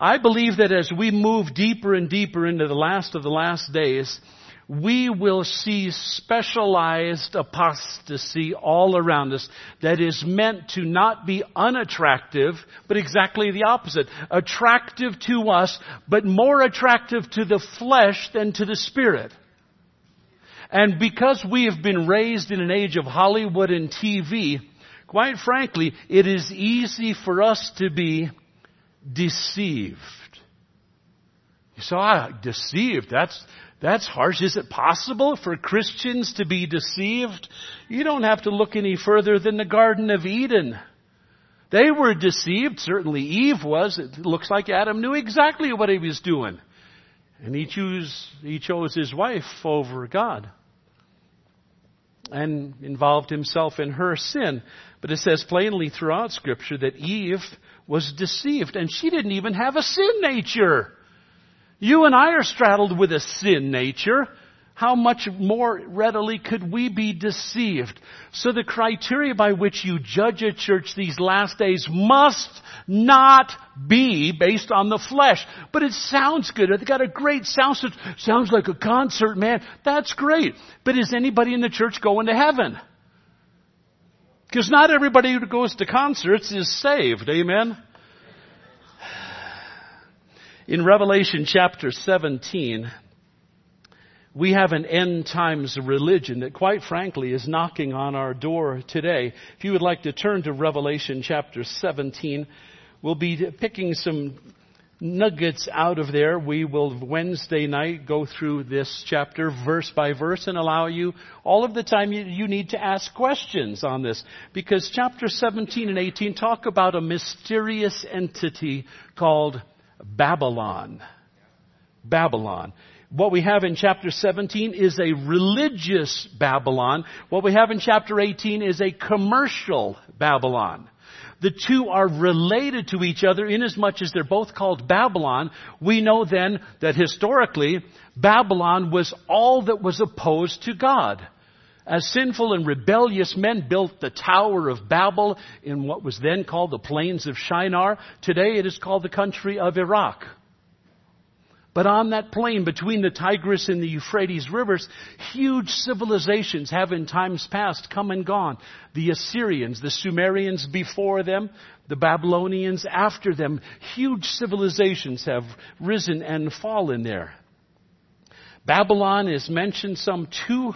I believe that as we move deeper and deeper into the last of the last days, we will see specialized apostasy all around us that is meant to not be unattractive, but exactly the opposite. Attractive to us, but more attractive to the flesh than to the spirit. And because we have been raised in an age of Hollywood and TV, quite frankly, it is easy for us to be deceived. So, deceived, that's harsh. Is it possible for Christians to be deceived? You don't have to look any further than the Garden of Eden. They were deceived. Certainly Eve was. It looks like Adam knew exactly what he was doing. And he chose his wife over God. And involved himself in her sin. But it says plainly throughout Scripture that Eve was deceived. And she didn't even have a sin nature. You and I are straddled with a sin nature. How much more readily could we be deceived? So the criteria by which you judge a church these last days must not be based on the flesh. But it sounds good. They've got a great sound system. Sounds like a concert, man. That's great. But is anybody in the church going to heaven? Because not everybody who goes to concerts is saved. Amen? In Revelation chapter 17, we have an end times religion that quite frankly is knocking on our door today. If you would like to turn to Revelation chapter 17, we'll be picking some nuggets out of there. We will Wednesday night go through this chapter verse by verse and allow you all of the time you need to ask questions on this. Because chapter 17 and 18 talk about a mysterious entity called Babylon. Babylon. What we have in chapter 17 is a religious Babylon. What we have in chapter 18 is a commercial Babylon. The two are related to each other inasmuch as they're both called Babylon. We know then that historically Babylon was all that was opposed to God. As sinful and rebellious men built the Tower of Babel in what was then called the Plains of Shinar, today it is called the country of Iraq. But on that plain between the Tigris and the Euphrates rivers, huge civilizations have in times past come and gone. The Assyrians, the Sumerians before them, the Babylonians after them. Huge civilizations have risen and fallen there. Babylon is mentioned some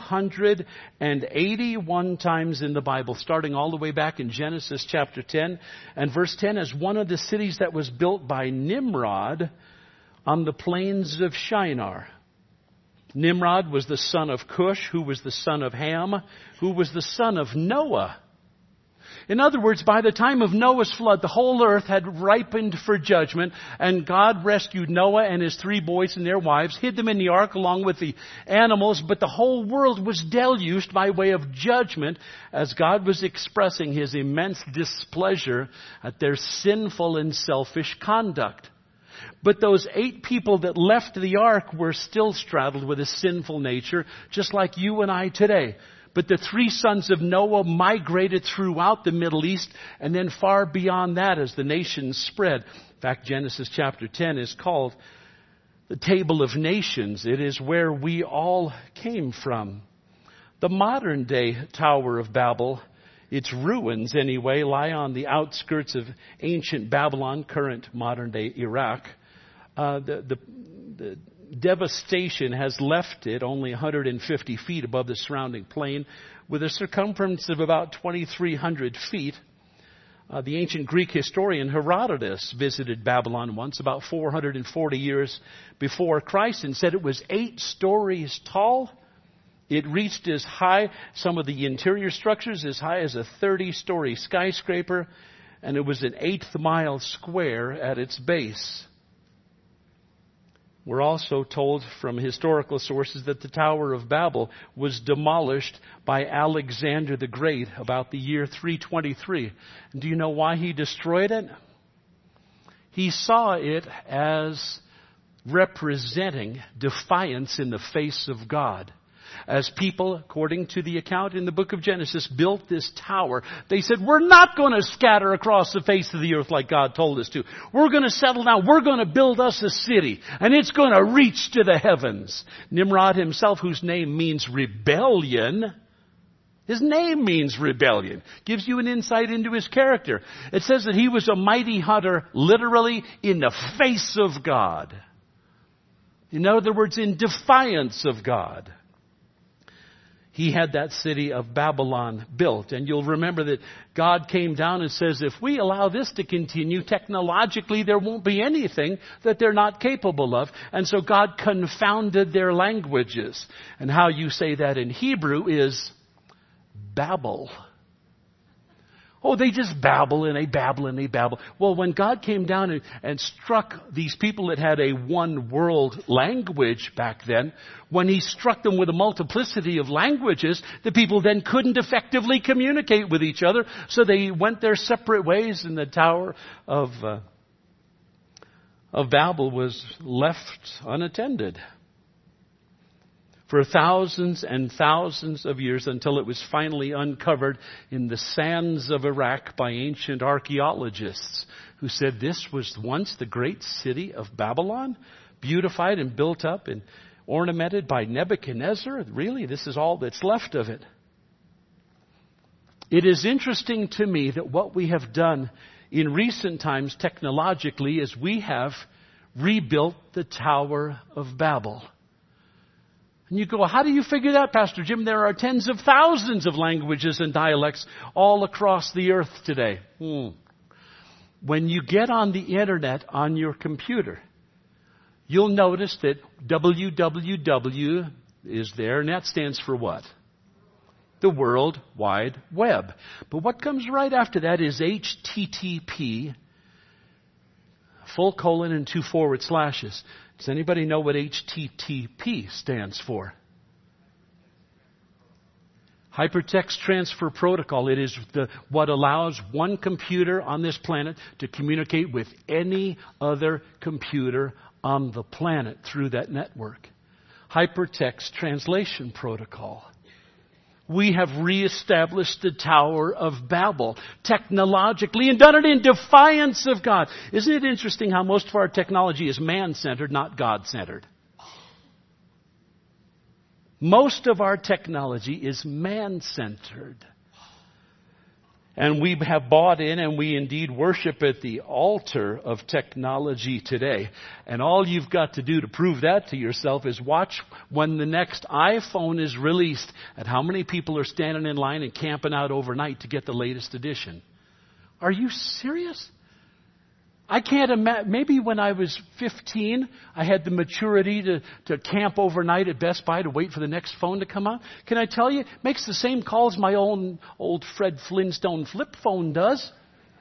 281 times in the Bible, starting all the way back in Genesis chapter 10 and verse 10 as one of the cities that was built by Nimrod on the plains of Shinar. Nimrod was the son of Cush, who was the son of Ham, who was the son of Noah. In other words, by the time of Noah's flood, the whole earth had ripened for judgment, and God rescued Noah and his 3 boys and their wives, hid them in the ark along with the animals, but the whole world was deluged by way of judgment as God was expressing his immense displeasure at their sinful and selfish conduct. But those 8 people that left the ark were still straddled with a sinful nature, just like you and I today. But the 3 sons of Noah migrated throughout the Middle East and then far beyond that as the nations spread. In fact, Genesis chapter 10 is called the Table of Nations. It is where we all came from. The modern day Tower of Babel, its ruins anyway, lie on the outskirts of ancient Babylon, current modern day Iraq. The devastation has left it only 150 feet above the surrounding plain with a circumference of about 2,300 feet. The ancient Greek historian Herodotus visited Babylon once, about 440 years before Christ, and said it was 8 stories tall. It reached as high, some of the interior structures, as high as a 30-story skyscraper, and it was an 1/8 mile square at its base. We're also told from historical sources that the Tower of Babel was demolished by Alexander the Great about the year 323. Do you know why he destroyed it? He saw it as representing defiance in the face of God. as people, according to the account in the book of Genesis, built this tower, they said, we're not going to scatter across the face of the earth like God told us to. We're going to settle down. We're going to build us a city, and it's going to reach to the heavens. Nimrod himself, whose name means rebellion, his name means rebellion. Gives you an insight into his character. It says that he was a mighty hunter, literally in the face of God. In other words, in defiance of God. He had that city of Babylon built. And you'll remember that God came down and says, if we allow this to continue, technologically there won't be anything that they're not capable of. And so God confounded their languages. And how you say that in Hebrew is babble. Oh, they just babble and they babble and they babble. Well, when God came down and struck these people that had a one world language back then, when he struck them with a multiplicity of languages, the people then couldn't effectively communicate with each other. So they went their separate ways, and the Tower of Babel was left unattended for thousands and thousands of years, until it was finally uncovered in the sands of Iraq by ancient archaeologists who said this was once the great city of Babylon, beautified and built up and ornamented by Nebuchadnezzar. Really, this is all that's left of it. It is interesting to me that what we have done in recent times technologically is we have rebuilt the Tower of Babel. And you go, how do you figure that, Pastor Jim? There are tens of thousands of languages and dialects all across the earth today. When you get on the internet on your computer, you'll notice that www is there, and that stands for what? The World Wide Web. But what comes right after that is HTTP, and 2 forward slashes. Does anybody know what HTTP stands for? Hypertext Transfer Protocol. It is what allows one computer on this planet to communicate with any other computer on the planet through that network. Hypertext Translation Protocol. We have reestablished the Tower of Babel technologically and done it in defiance of God. Isn't it interesting how most of our technology is man-centered, not God-centered? Most of our technology is man-centered. And we have bought in, and we indeed worship at the altar of technology today. And all you've got to do to prove that to yourself is watch when the next iPhone is released and how many people are standing in line and camping out overnight to get the latest edition. Are you serious? I can't imagine. Maybe when I was 15, I had the maturity to camp overnight at Best Buy to wait for the next phone to come out. Can I tell you, it makes the same calls my own old Fred Flintstone flip phone does.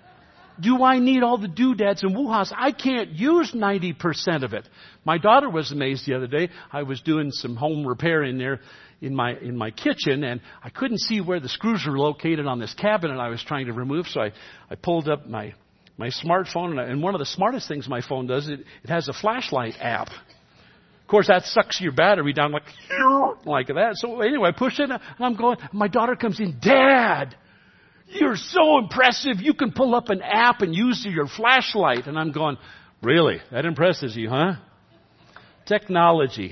Do I need all the doodads and woo-haws? I can't use 90% of it. My daughter was amazed the other day. I was doing some home repair in there in my kitchen, and I couldn't see where the screws were located on this cabinet I was trying to remove, so I pulled up my smartphone, and one of the smartest things my phone does, it has a flashlight app. Of course, that sucks your battery down like that. So anyway, I push it, and I'm going, my daughter comes in, Dad, you're so impressive. You can pull up an app and use your flashlight. And I'm going, really? That impresses you, huh? Technology.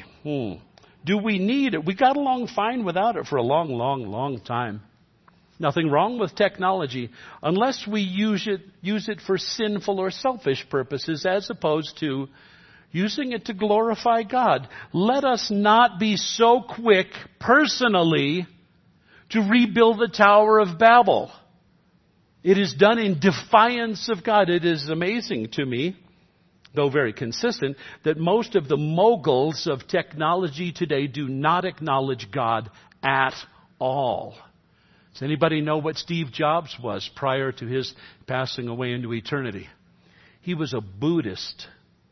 Do we need it? We got along fine without it for a long, long, long time. Nothing wrong with technology unless we use it for sinful or selfish purposes as opposed to using it to glorify God. Let us not be so quick personally to rebuild the Tower of Babel. It is done in defiance of God. It is amazing to me, though very consistent, that most of the moguls of technology today do not acknowledge God at all. Does anybody know what Steve Jobs was prior to his passing away into eternity? He was a Buddhist.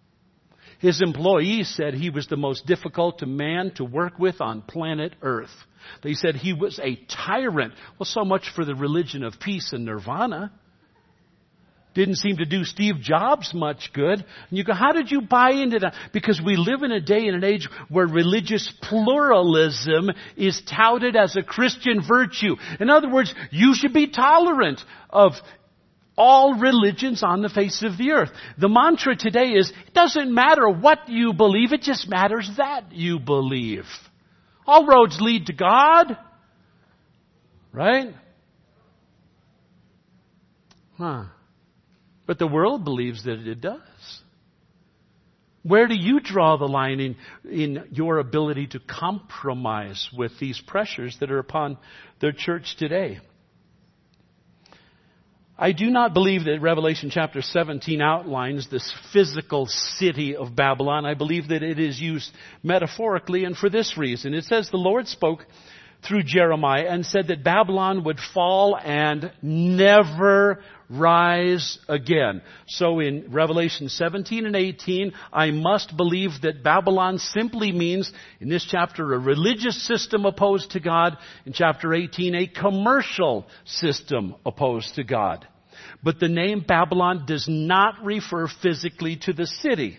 His employees said he was the most difficult man to work with on planet Earth. They said he was a tyrant. Well, so much for the religion of peace and nirvana. Didn't seem to do Steve Jobs much good. And you go, how did you buy into that? Because we live in a day and an age where religious pluralism is touted as a Christian virtue. In other words, you should be tolerant of all religions on the face of the earth. The mantra today is, it doesn't matter what you believe, it just matters that you believe. All roads lead to God. Right? But the world believes that it does. Where do you draw the line in your ability to compromise with these pressures that are upon the church today? I do not believe that Revelation chapter 17 outlines this physical city of Babylon. I believe that it is used metaphorically, and for this reason. It says the Lord spoke through Jeremiah and said that Babylon would fall and never rise again. So in Revelation 17 and 18, I must believe that Babylon simply means, in this chapter, a religious system opposed to God. In chapter 18, a commercial system opposed to God. But the name Babylon does not refer physically to the city.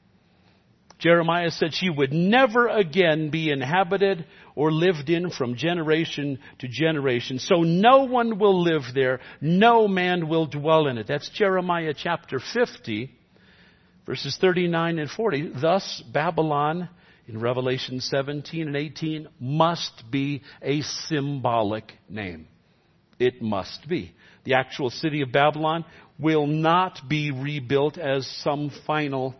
Jeremiah said she would never again be inhabited or lived in from generation to generation. So no one will live there. No man will dwell in it. That's Jeremiah chapter 50, verses 39 and 40. Thus, Babylon, in Revelation 17 and 18, must be a symbolic name. It must be. The actual city of Babylon will not be rebuilt as some final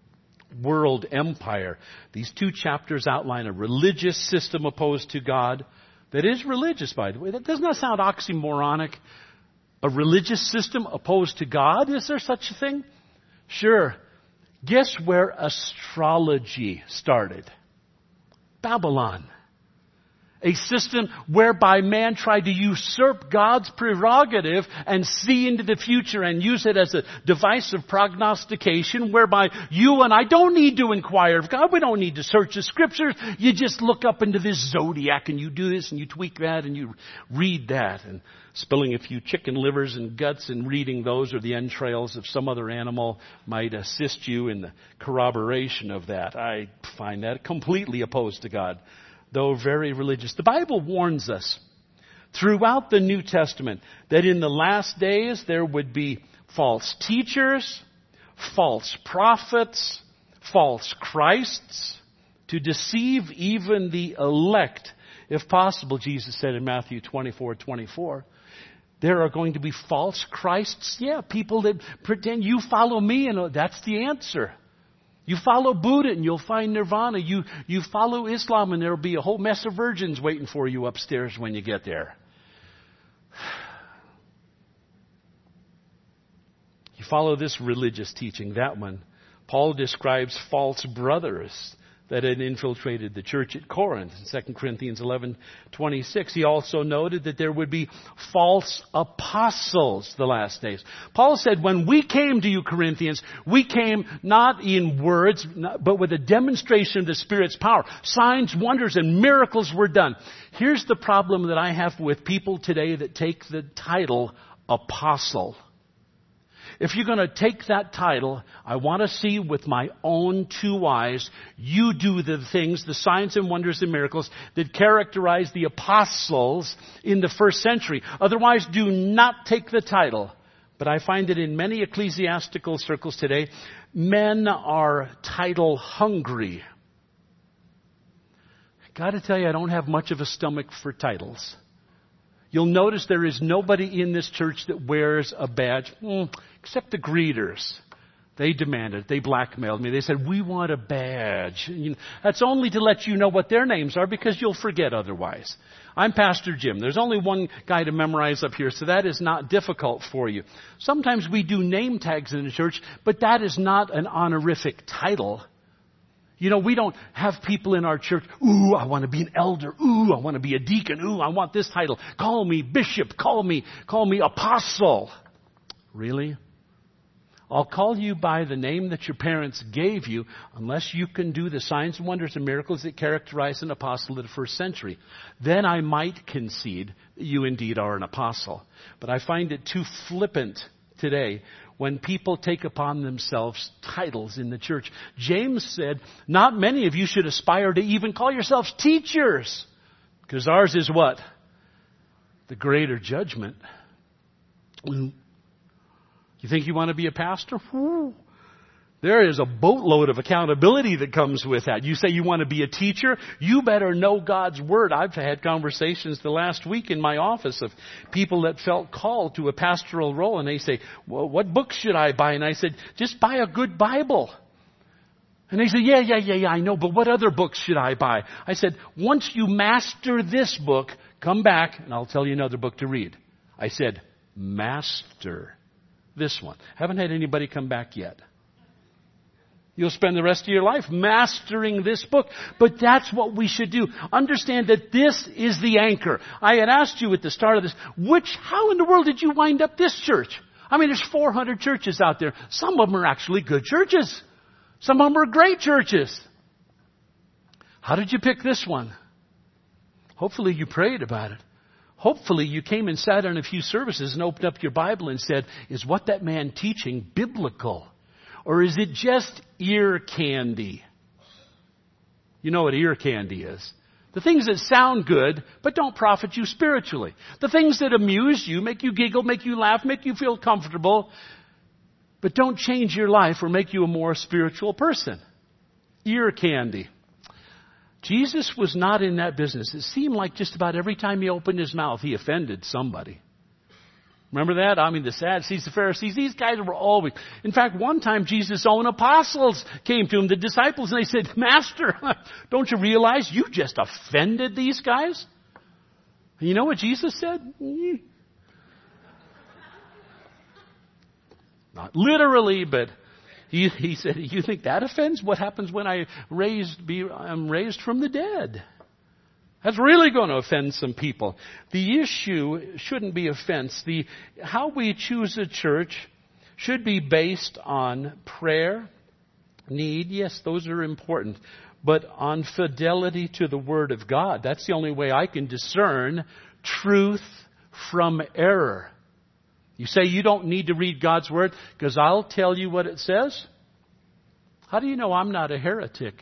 world empire. These two chapters outline a religious system opposed to God that is religious, by the way. That does not sound oxymoronic. A religious system opposed to God? Is there such a thing? Sure. Guess where astrology started? Babylon. A system whereby man tried to usurp God's prerogative and see into the future and use it as a device of prognostication, whereby you and I don't need to inquire of God. We don't need to search the Scriptures. You just look up into this zodiac and you do this and you tweak that and you read that. And spilling a few chicken livers and guts and reading those or the entrails of some other animal might assist you in the corroboration of that. I find that completely opposed to God, though very religious. The Bible warns us throughout the New Testament that in the last days there would be false teachers, false prophets, false Christs, to deceive even the elect. If possible, Jesus said in Matthew 24:24, there are going to be false Christs. Yeah, people that pretend you follow me and that's the answer. You follow Buddha and you'll find nirvana. You follow Islam and there'll be a whole mess of virgins waiting for you upstairs when you get there. You follow this religious teaching, that one. Paul describes false brothers that had infiltrated the church at Corinth in 2 Corinthians 11:26. He also noted that there would be false apostles the last days. Paul said, when we came to you, Corinthians, we came not in words, but with a demonstration of the Spirit's power. Signs, wonders, and miracles were done. Here's the problem that I have with people today that take the title apostle. If you're going to take that title, I want to see with my own two eyes, you do the things, the signs and wonders and miracles that characterize the apostles in the first century. Otherwise, do not take the title. But I find that in many ecclesiastical circles today, men are title hungry. I got to tell you, I don't have much of a stomach for titles. You'll notice there is nobody in this church that wears a badge, except the greeters. They demanded it. They blackmailed me. They said, we want a badge. That's only to let you know what their names are because you'll forget otherwise. I'm Pastor Jim. There's only one guy to memorize up here, so that is not difficult for you. Sometimes we do name tags in the church, but that is not an honorific title. You know, we don't have people in our church, ooh, I want to be an elder. Ooh, I want to be a deacon. Ooh, I want this title. Call me bishop. Call me apostle. Really? I'll call you by the name that your parents gave you unless you can do the signs and wonders and miracles that characterize an apostle of the first century. Then I might concede that you indeed are an apostle. But I find it too flippant today when people take upon themselves titles in the church. James said, not many of you should aspire to even call yourselves teachers. Because ours is what? The greater judgment. You think you want to be a pastor? There is a boatload of accountability that comes with that. You say you want to be a teacher? You better know God's Word. I've had conversations the last week in my office of people that felt called to a pastoral role. And they say, well, what books should I buy? And I said, just buy a good Bible. And they said, yeah, I know, but what other books should I buy? I said, once you master this book, come back and I'll tell you another book to read. I said, master this one. Haven't had anybody come back yet. You'll spend the rest of your life mastering this book. But that's what we should do. Understand that this is the anchor. I had asked you at the start of this, how in the world did you wind up this church? I mean, there's 400 churches out there. Some of them are actually good churches. Some of them are great churches. How did you pick this one? Hopefully you prayed about it. Hopefully you came and sat in a few services and opened up your Bible and said, is what that man teaching biblical? Or is it just ear candy? You know what ear candy is. The things that sound good, but don't profit you spiritually. The things that amuse you, make you giggle, make you laugh, make you feel comfortable, but don't change your life or make you a more spiritual person. Ear candy. Jesus was not in that business. It seemed like just about every time he opened his mouth, he offended somebody. Remember that? I mean, the Sadducees, the Pharisees, these guys were always... In fact, one time Jesus' own apostles came to him, the disciples, and they said, Master, don't you realize you just offended these guys? And you know what Jesus said? Not literally, but he said, you think that offends? What happens when I'm raised from the dead? That's really going to offend some people. The issue shouldn't be offense. How we choose a church should be based on prayer, need. Yes, those are important. But on fidelity to the Word of God. That's the only way I can discern truth from error. You say you don't need to read God's Word because I'll tell you what it says. How do you know I'm not a heretic?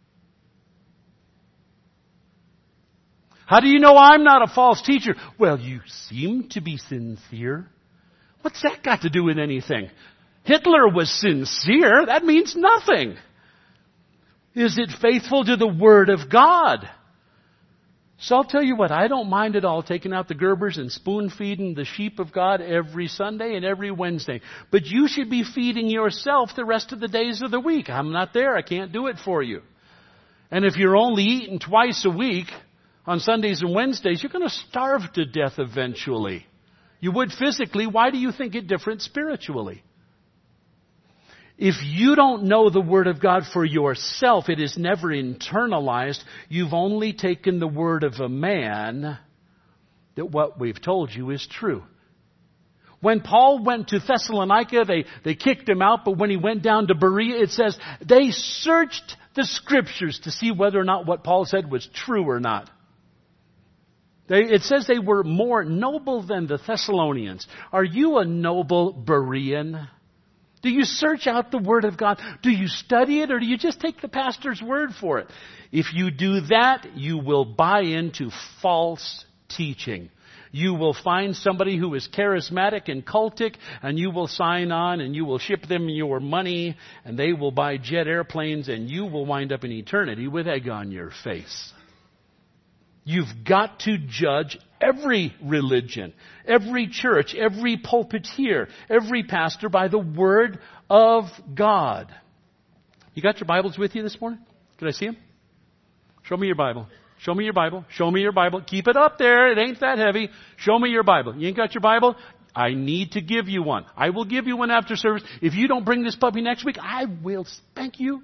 How do you know I'm not a false teacher? Well, you seem to be sincere. What's that got to do with anything? Hitler was sincere. That means nothing. Is it faithful to the Word of God? So I'll tell you what, I don't mind at all taking out the Gerbers and spoon feeding the sheep of God every Sunday and every Wednesday. But you should be feeding yourself the rest of the days of the week. I'm not there. I can't do it for you. And if you're only eating twice a week, on Sundays and Wednesdays, you're going to starve to death eventually. You would physically. Why do you think it different spiritually? If you don't know the Word of God for yourself, it is never internalized. You've only taken the word of a man that what we've told you is true. When Paul went to Thessalonica, they kicked him out, but when he went down to Berea, it says they searched the Scriptures to see whether or not what Paul said was true or not. It says they were more noble than the Thessalonians. Are you a noble Berean? Do you search out the Word of God? Do you study it, or do you just take the pastor's word for it? If you do that, you will buy into false teaching. You will find somebody who is charismatic and cultic, and you will sign on, and you will ship them your money, and they will buy jet airplanes, and you will wind up in eternity with egg on your face. You've got to judge every religion, every church, every pulpiteer, every pastor by the Word of God. You got your Bibles with you this morning? Can I see them? Show me your Bible. Show me your Bible. Show me your Bible. Keep it up there. It ain't that heavy. Show me your Bible. You ain't got your Bible? I need to give you one. I will give you one after service. If you don't bring this puppy next week, I will spank you.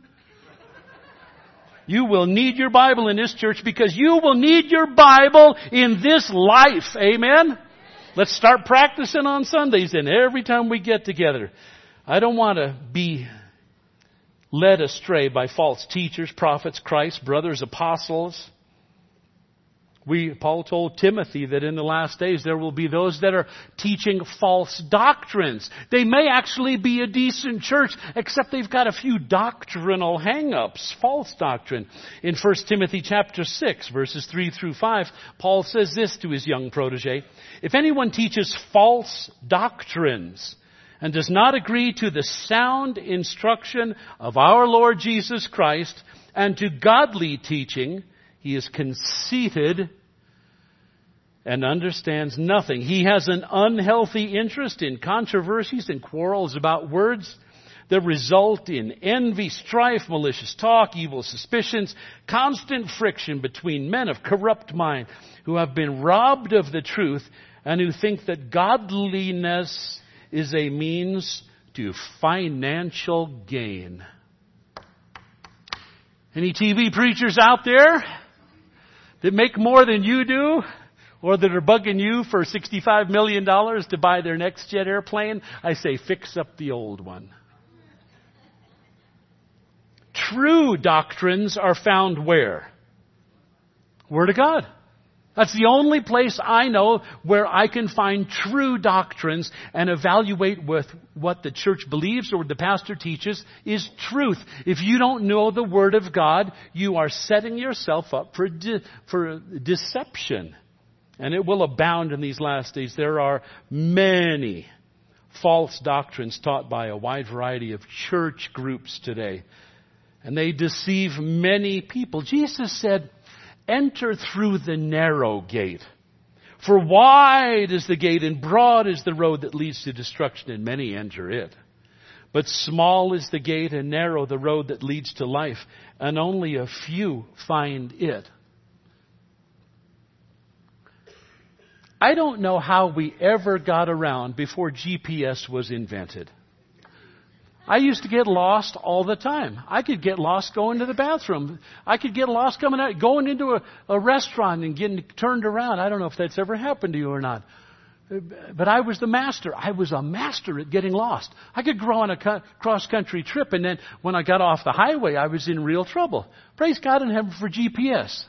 You will need your Bible in this church because you will need your Bible in this life. Amen? Let's start practicing on Sundays and every time we get together. I don't want to be led astray by false teachers, prophets, Christ, brothers, apostles. Paul told Timothy that in the last days there will be those that are teaching false doctrines. They may actually be a decent church, except they've got a few doctrinal hang-ups, false doctrine. In 1 Timothy chapter 6, verses 3 through 5, Paul says this to his young protege: "If anyone teaches false doctrines and does not agree to the sound instruction of our Lord Jesus Christ and to godly teaching, he is conceited and understands nothing. He has an unhealthy interest in controversies and quarrels about words that result in envy, strife, malicious talk, evil suspicions, constant friction between men of corrupt mind who have been robbed of the truth and who think that godliness is a means to financial gain." Any TV preachers out there that make more than you do, or that are bugging you for $65 million to buy their next jet airplane? I say, fix up the old one. True doctrines are found where? Word of God. That's the only place I know where I can find true doctrines and evaluate with what the church believes or what the pastor teaches is truth. If you don't know the Word of God, you are setting yourself up for deception. And it will abound in these last days. There are many false doctrines taught by a wide variety of church groups today. And they deceive many people. Jesus said, "Enter through the narrow gate. For wide is the gate and broad is the road that leads to destruction, and many enter it. But small is the gate and narrow the road that leads to life, and only a few find it." I don't know how we ever got around before GPS was invented. I used to get lost all the time. I could get lost going to the bathroom. I could get lost going into a restaurant and getting turned around. I don't know if that's ever happened to you or not. But I was the master. I was a master at getting lost. I could go on a cross-country trip, and then when I got off the highway, I was in real trouble. Praise God in heaven for GPS.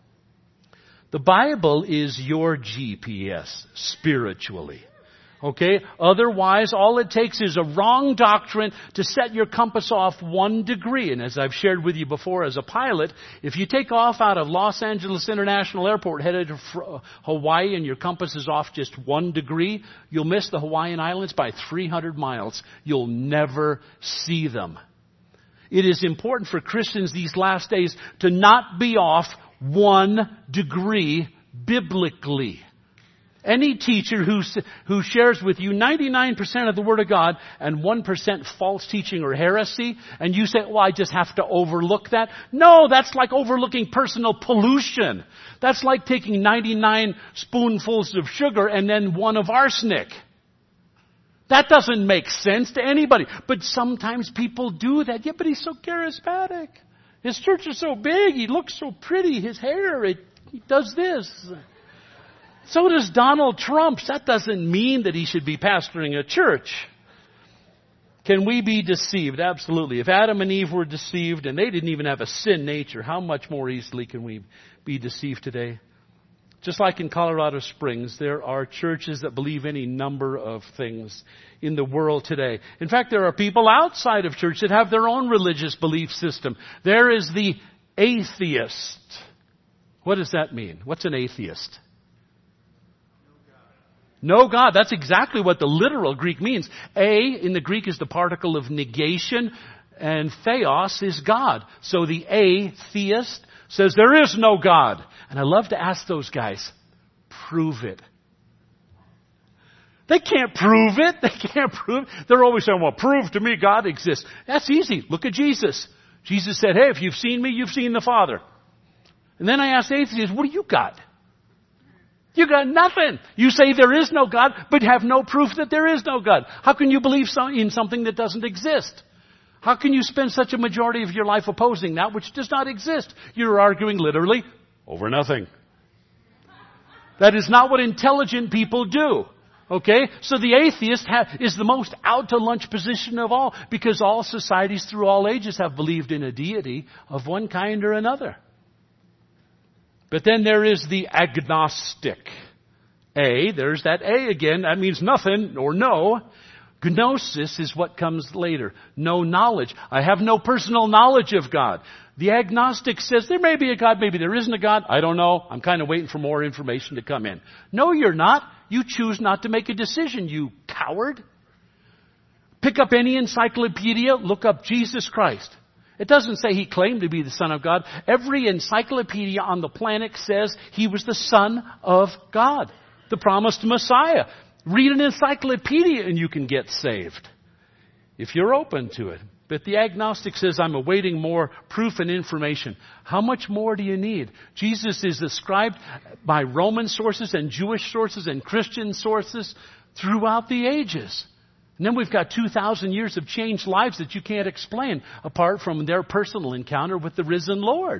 The Bible is your GPS spiritually. Okay? Otherwise, all it takes is a wrong doctrine to set your compass off 1 degree. And as I've shared with you before, as a pilot, if you take off out of Los Angeles International Airport headed to Hawaii and your compass is off just 1 degree, you'll miss the Hawaiian Islands by 300 miles. You'll never see them. It is important for Christians these last days to not be off 1 degree biblically. Any teacher who shares with you 99% of the Word of God and 1% false teaching or heresy, and you say, "Well, I just have to overlook that." No, that's like overlooking personal pollution. That's like taking 99 spoonfuls of sugar and then 1 of arsenic. That doesn't make sense to anybody. But sometimes people do that. Yeah, but he's so charismatic. His church is so big. He looks so pretty. His hair, he does this. So does Donald Trump. That doesn't mean that he should be pastoring a church. Can we be deceived? Absolutely. If Adam and Eve were deceived and they didn't even have a sin nature, how much more easily can we be deceived today? Just like in Colorado Springs, there are churches that believe any number of things in the world today. In fact, there are people outside of church that have their own religious belief system. There is the atheist. What does that mean? What's an atheist? No God. That's exactly what the literal Greek means. In the Greek is the particle of negation, and theos is God. So the atheist says there is no God. And I love to ask those guys, prove it. They can't prove it. They can't prove it. They're always saying, "Well, prove to me God exists." That's easy. Look at Jesus. Jesus said, "Hey, if you've seen me, you've seen the Father." And then I asked the atheist, "What do you got?" You got nothing. You say there is no God, but have no proof that there is no God. How can you believe in something that doesn't exist? How can you spend such a majority of your life opposing that which does not exist? You're arguing literally over nothing. That is not what intelligent people do. Okay? So the atheist is the most out-to-lunch position of all, because all societies through all ages have believed in a deity of one kind or another. But then there is the agnostic. There's that A again. That means nothing or no. Gnosis is what comes later. No knowledge. I have no personal knowledge of God. The agnostic says there may be a God, maybe there isn't a God. I don't know. I'm kind of waiting for more information to come in. No, you're not. You choose not to make a decision, you coward. Pick up any encyclopedia, look up Jesus Christ. It doesn't say he claimed to be the Son of God. Every encyclopedia on the planet says he was the Son of God, the promised Messiah. Read an encyclopedia and you can get saved, if you're open to it. But the agnostic says, I'm awaiting more proof and information. How much more do you need? Jesus is described by Roman sources and Jewish sources and Christian sources throughout the ages. And then we've got 2,000 years of changed lives that you can't explain apart from their personal encounter with the risen Lord.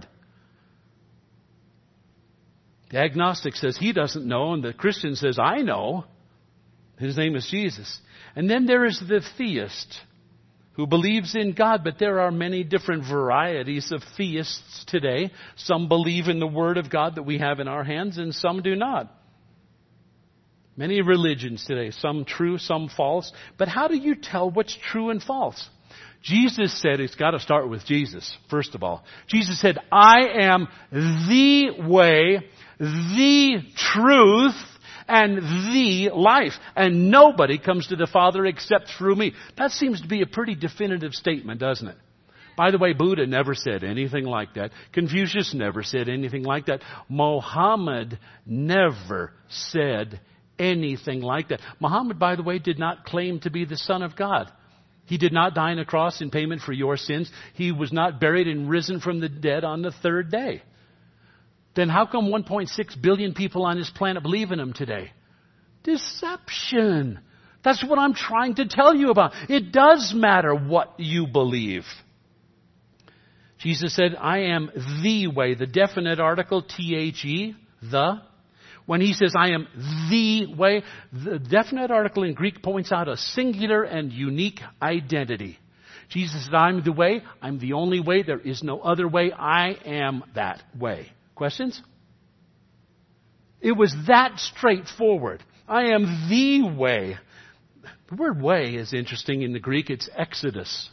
The agnostic says he doesn't know, and the Christian says, I know. His name is Jesus. And then there is the theist who believes in God, but there are many different varieties of theists today. Some believe in the Word of God that we have in our hands, and some do not. Many religions today, some true, some false. But how do you tell what's true and false? Jesus said, it's got to start with Jesus, first of all. Jesus said, I am the way, the truth, and the life. And nobody comes to the Father except through me. That seems to be a pretty definitive statement, doesn't it? By the way, Buddha never said anything like that. Confucius never said anything like that. Muhammad never said anything like that. Muhammad, by the way, did not claim to be the Son of God. He did not die on a cross in payment for your sins. He was not buried and risen from the dead on the third day. Then how come 1.6 billion people on this planet believe in him today? Deception. That's what I'm trying to tell you about. It does matter what you believe. Jesus said, I am the way. The definite article, the. When he says, I am the way, the definite article in Greek points out a singular and unique identity. Jesus said, I'm the way. I'm the only way. There is no other way. I am that way. Questions? It was that straightforward. I am the way. The word way is interesting in the Greek. It's exodus.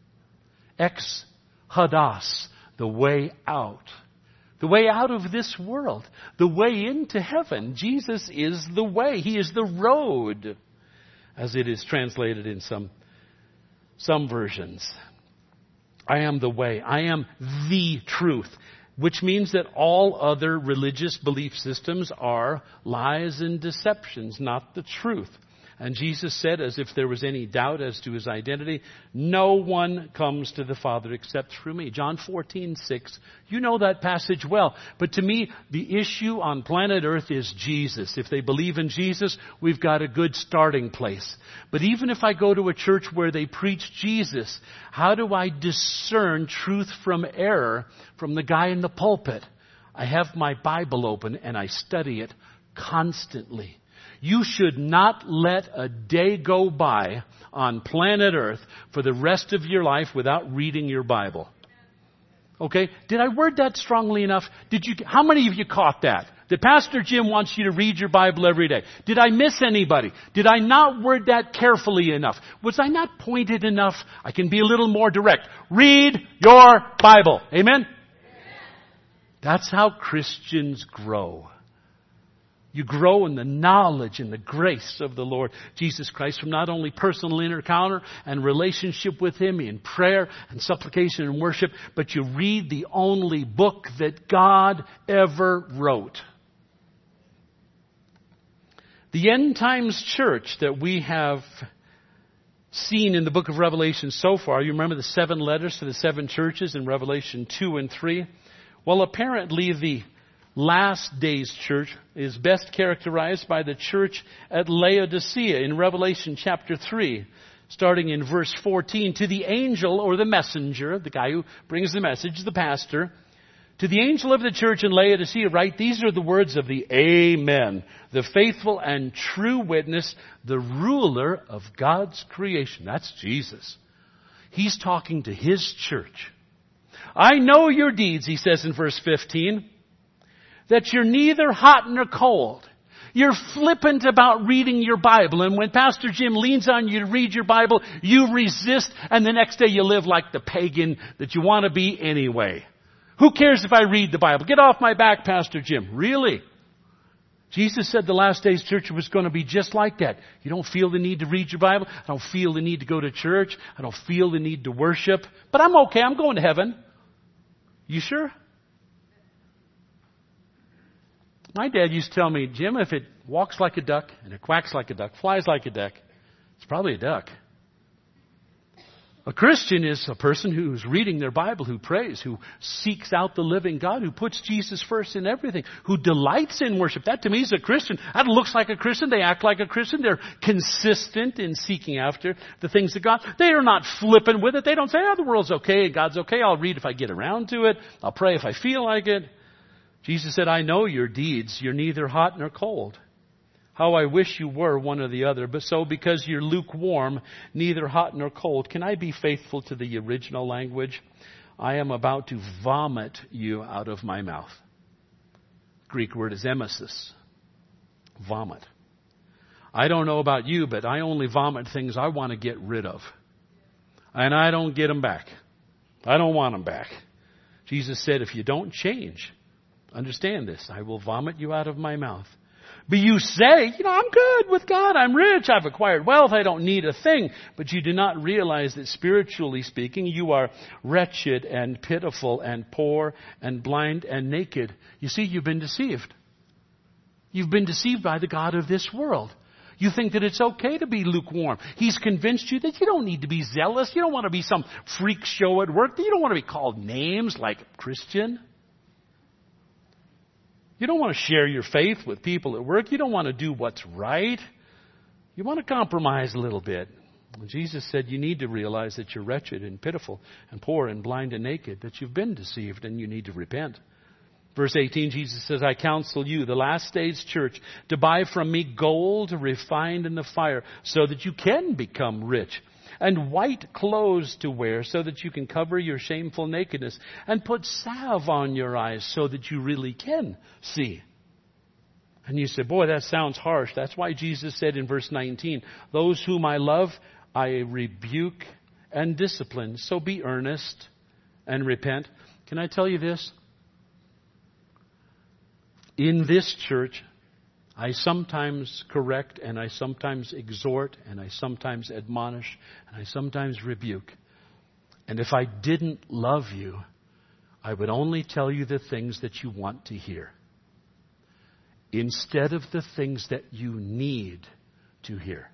Exodos, the way out. The way out of this world. The way into heaven. Jesus is the way. He is the road, as it is translated in some versions. I am the way. I am the truth. Which means that all other religious belief systems are lies and deceptions, not the truth. And Jesus said, as if there was any doubt as to his identity, no one comes to the Father except through me. John 14:6. You know that passage well. But to me, the issue on planet Earth is Jesus. If they believe in Jesus, we've got a good starting place. But even if I go to a church where they preach Jesus, how do I discern truth from error from the guy in the pulpit? I have my Bible open and I study it constantly. You should not let a day go by on planet Earth for the rest of your life without reading your Bible. Okay? Did I word that strongly enough? How many of you caught that? That Pastor Jim wants you to read your Bible every day. Did I miss anybody? Did I not word that carefully enough? Was I not pointed enough? I can be a little more direct. Read your Bible. Amen? That's how Christians grow. You grow in the knowledge and the grace of the Lord Jesus Christ from not only personal encounter and relationship with Him in prayer and supplication and worship, but you read the only book that God ever wrote. The end times church that we have seen in the book of Revelation so far, you remember the 7 letters to the 7 churches in Revelation 2 and 3? Well, apparently the last days church is best characterized by the church at Laodicea in Revelation chapter 3, starting in verse 14. To the angel or the messenger, the guy who brings the message, the pastor, to the angel of the church in Laodicea write, these are the words of the Amen, the faithful and true witness, the ruler of God's creation. That's Jesus. He's talking to His church. I know your deeds, he says in verse 15. that you're neither hot nor cold. You're flippant about reading your Bible. And when Pastor Jim leans on you to read your Bible, you resist, and the next day you live like the pagan that you want to be anyway. Who cares if I read the Bible? Get off my back, Pastor Jim. Really? Jesus said the last days church was going to be just like that. You don't feel the need to read your Bible. I don't feel the need to go to church. I don't feel the need to worship. But I'm okay. I'm going to heaven. You sure? My dad used to tell me, Jim, if it walks like a duck and it quacks like a duck, flies like a duck, it's probably a duck. A Christian is a person who's reading their Bible, who prays, who seeks out the living God, who puts Jesus first in everything, who delights in worship. That to me is a Christian. That looks like a Christian. They act like a Christian. They're consistent in seeking after the things of God. They are not flippant with it. They don't say, the world's okay, God's okay. I'll read if I get around to it. I'll pray if I feel like it. Jesus said, I know your deeds. You're neither hot nor cold. How I wish you were one or the other. But so because you're lukewarm, neither hot nor cold. Can I be faithful to the original language? I am about to vomit you out of my mouth. Greek word is emesis. Vomit. I don't know about you, but I only vomit things I want to get rid of. And I don't get them back. I don't want them back. Jesus said, if you don't change, understand this, I will vomit you out of my mouth. But you say, I'm good with God. I'm rich. I've acquired wealth. I don't need a thing. But you do not realize that spiritually speaking, you are wretched and pitiful and poor and blind and naked. You see, you've been deceived. You've been deceived by the God of this world. You think that it's okay to be lukewarm. He's convinced you that you don't need to be zealous. You don't want to be some freak show at work. You don't want to be called names like Christian. You don't want to share your faith with people at work. You don't want to do what's right. You want to compromise a little bit. And Jesus said you need to realize that you're wretched and pitiful and poor and blind and naked, that you've been deceived and you need to repent. Verse 18, Jesus says, I counsel you, the last days church, to buy from me gold refined in the fire so that you can become rich, and white clothes to wear so that you can cover your shameful nakedness, and put salve on your eyes so that you really can see. And you say, boy, that sounds harsh. That's why Jesus said in verse 19, those whom I love, I rebuke and discipline. So be earnest and repent. Can I tell you this? In this church, I sometimes correct, and I sometimes exhort, and I sometimes admonish, and I sometimes rebuke. And if I didn't love you, I would only tell you the things that you want to hear, instead of the things that you need to hear.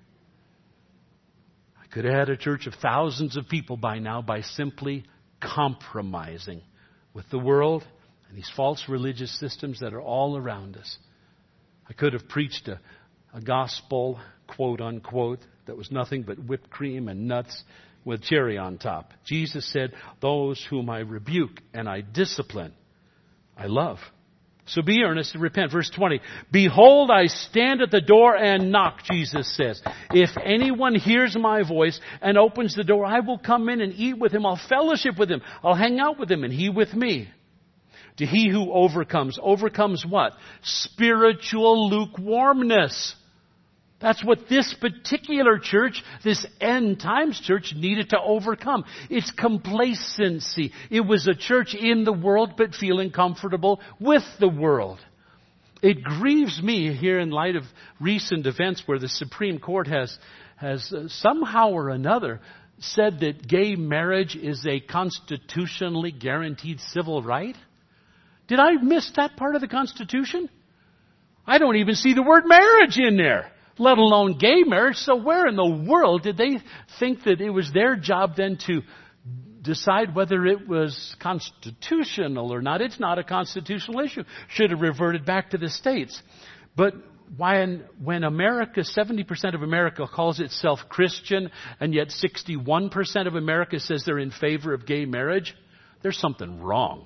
I could have had a church of thousands of people by now by simply compromising with the world and these false religious systems that are all around us. I could have preached a gospel, quote unquote, that was nothing but whipped cream and nuts with cherry on top. Jesus said, those whom I rebuke and I discipline, I love. So be earnest and repent. Verse 20, behold, I stand at the door and knock, Jesus says. If anyone hears my voice and opens the door, I will come in and eat with him. I'll fellowship with him. I'll hang out with him and he with me. To he who overcomes what? Spiritual lukewarmness. That's what this particular church, this end times church, needed to overcome. It's complacency. It was a church in the world but feeling comfortable with the world. It grieves me here in light of recent events where the Supreme Court has somehow or another said that gay marriage is a constitutionally guaranteed civil right. Did I miss that part of the Constitution? I don't even see the word marriage in there, let alone gay marriage. So where in the world did they think that it was their job then to decide whether it was constitutional or not? It's not a constitutional issue. Should have reverted back to the states. But when America, 70% of America calls itself Christian, and yet 61% of America says they're in favor of gay marriage, there's something wrong.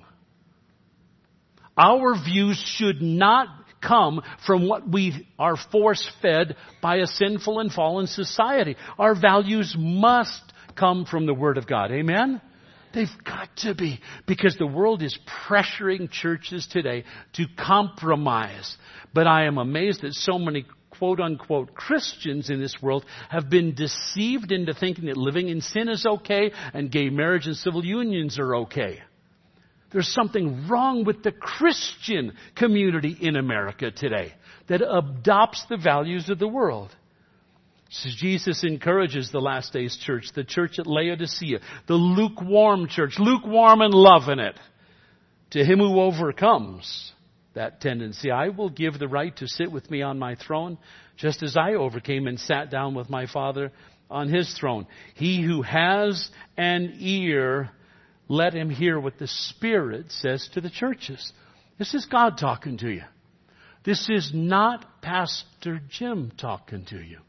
Our views should not come from what we are force-fed by a sinful and fallen society. Our values must come from the Word of God. Amen? They've got to be, because the world is pressuring churches today to compromise. But I am amazed that so many quote-unquote Christians in this world have been deceived into thinking that living in sin is okay and gay marriage and civil unions are okay. There's something wrong with the Christian community in America today that adopts the values of the world. So Jesus encourages the last days church, the church at Laodicea, the lukewarm church, lukewarm and loving it. To him who overcomes that tendency, I will give the right to sit with me on my throne, just as I overcame and sat down with my Father on his throne. He who has an ear, let him hear what the Spirit says to the churches. This is God talking to you. This is not Pastor Jim talking to you.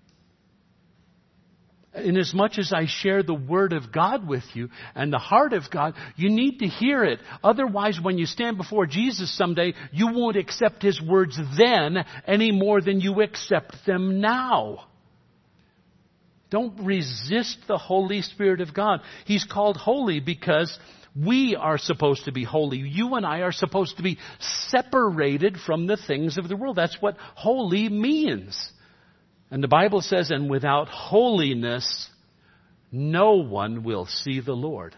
Inasmuch as I share the Word of God with you and the heart of God, you need to hear it. Otherwise, when you stand before Jesus someday, you won't accept His words then any more than you accept them now. Don't resist the Holy Spirit of God. He's called holy because we are supposed to be holy. You and I are supposed to be separated from the things of the world. That's what holy means. And the Bible says, and without holiness, no one will see the Lord.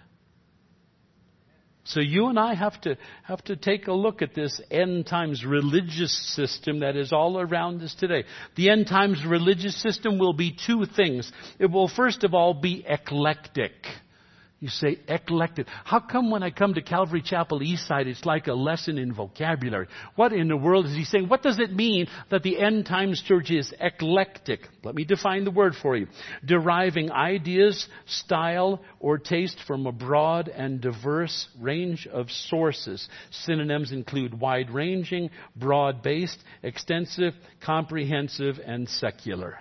So you and I have to take a look at this end times religious system that is all around us today. The end times religious system will be two things. It will first of all be eclectic. You say, eclectic. How come when I come to Calvary Chapel Eastside, it's like a lesson in vocabulary? What in the world is he saying? What does it mean that the end times church is eclectic? Let me define the word for you. Deriving ideas, style, or taste from a broad and diverse range of sources. Synonyms include wide-ranging, broad-based, extensive, comprehensive, and secular.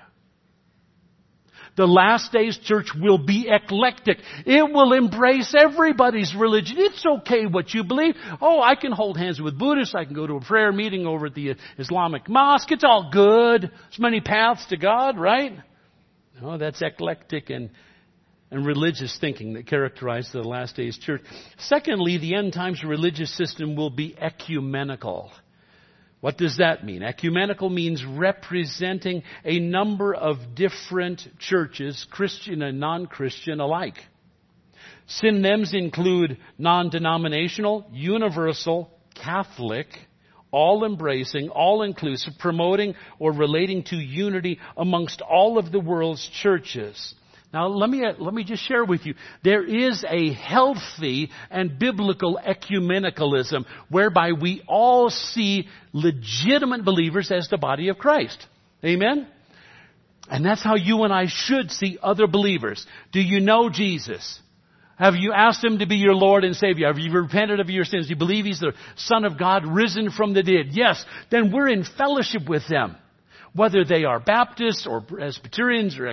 The last days church will be eclectic. It will embrace everybody's religion. It's okay what you believe. Oh, I can hold hands with Buddhists. I can go to a prayer meeting over at the Islamic mosque. It's all good. There's many paths to God, right? No, that's eclectic and religious thinking that characterizes the last days church. Secondly, the end times religious system will be ecumenical. What does that mean? Ecumenical means representing a number of different churches, Christian and non-Christian alike. Synonyms include non-denominational, universal, Catholic, all-embracing, all-inclusive, promoting or relating to unity amongst all of the world's churches. Now, let me just share with you. There is a healthy and biblical ecumenicalism whereby we all see legitimate believers as the body of Christ. Amen? And that's how you and I should see other believers. Do you know Jesus? Have you asked Him to be your Lord and Savior? Have you repented of your sins? Do you believe He's the Son of God risen from the dead? Yes. Then we're in fellowship with them. Whether they are Baptists or Presbyterians or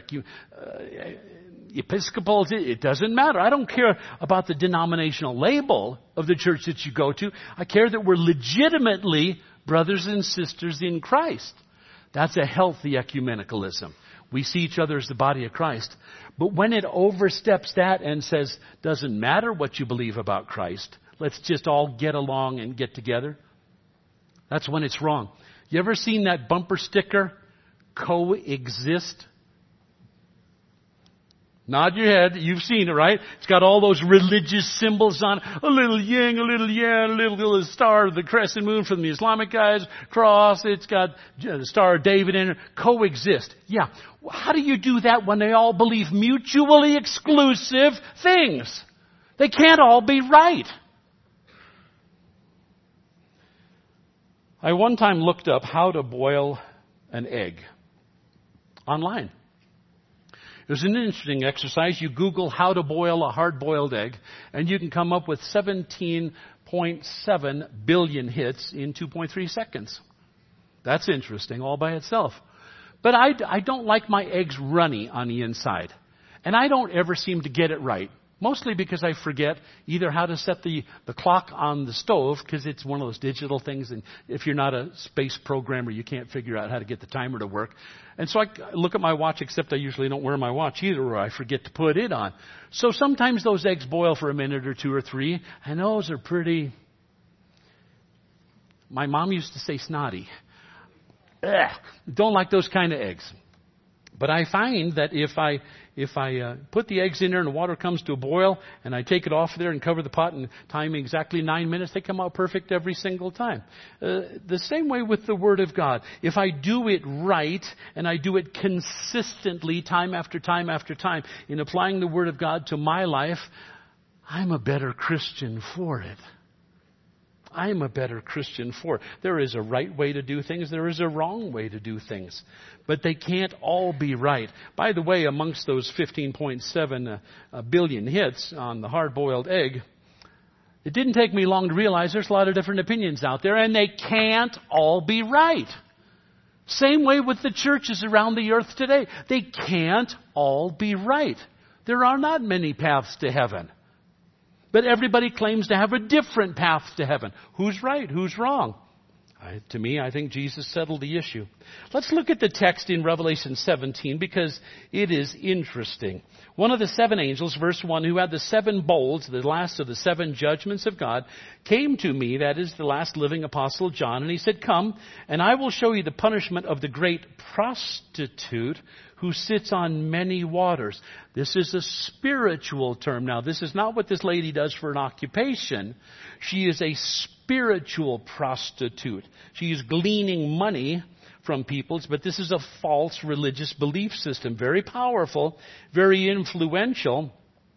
Episcopals, it doesn't matter. I don't care about the denominational label of the church that you go to. I care that we're legitimately brothers and sisters in Christ. That's a healthy ecumenicalism. We see each other as the body of Christ. But when it oversteps that and says, doesn't matter what you believe about Christ, let's just all get along and get together, that's when it's wrong. You ever seen that bumper sticker, coexist? Nod your head. You've seen it, right? It's got all those religious symbols on. A little yin, a little yang, a little star of the crescent moon from the Islamic guys. Cross. It's got the Star of David in it. Coexist. Yeah. How do you do that when they all believe mutually exclusive things? They can't all be right. I one time looked up how to boil an egg online. It was an interesting exercise. You Google how to boil a hard-boiled egg, and you can come up with 17.7 billion hits in 2.3 seconds. That's interesting all by itself. But I don't like my eggs runny on the inside. And I don't ever seem to get it right. Mostly because I forget either how to set the clock on the stove, because it's one of those digital things, and if you're not a space programmer, you can't figure out how to get the timer to work. And so I look at my watch, except I usually don't wear my watch either, or I forget to put it on. So sometimes those eggs boil for a minute or two or three, and those are pretty... My mom used to say snotty. Ugh, don't like those kind of eggs. But I find that if I put the eggs in there and the water comes to a boil and I take it off there and cover the pot and time exactly 9 minutes, they come out perfect every single time. The same way with the Word of God. If I do it right and I do it consistently time after time after time in applying the Word of God to my life, I'm a better Christian for it. I am a better Christian for it. There is a right way to do things. There is a wrong way to do things. But they can't all be right. By the way, amongst those 15.7 billion hits on the hard-boiled egg, it didn't take me long to realize there's a lot of different opinions out there, and they can't all be right. Same way with the churches around the earth today. They can't all be right. There are not many paths to heaven. But everybody claims to have a different path to heaven. Who's right? Who's wrong? To me, I think Jesus settled the issue. Let's look at the text in Revelation 17 because it is interesting. One of the seven angels, verse 1, who had the seven bowls, the last of the seven judgments of God, came to me, that is the last living apostle John, and he said, "Come, and I will show you the punishment of the great prostitute who sits on many waters." This is a spiritual term. Now, this is not what this lady does for an occupation. She is a spiritual prostitute. She is gleaning money from peoples, but this is a false religious belief system. Very powerful, very influential